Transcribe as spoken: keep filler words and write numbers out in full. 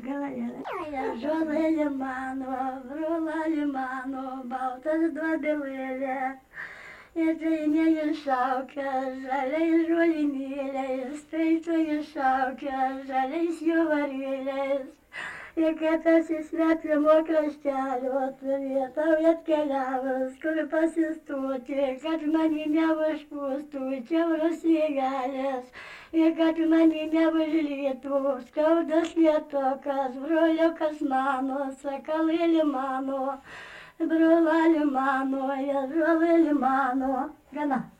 gana gerai. Žolėlė mano, brolali mano, baltas duobelėlė. Ir tai neiššaukia, žaliais žolinėliais, tai tai iššaukia, žaliais juvarėliais. Ir kad atsisvetlimo kraštelio turėtau atkeliavęs, kur pasistoti, kad mani neužpūstų čiauros vėgelės. Ir kad mani neužlietų skaudas lietokas, broliukas mano, sakalėlį mano, brolali mano, ježuolėlį mano. Gana.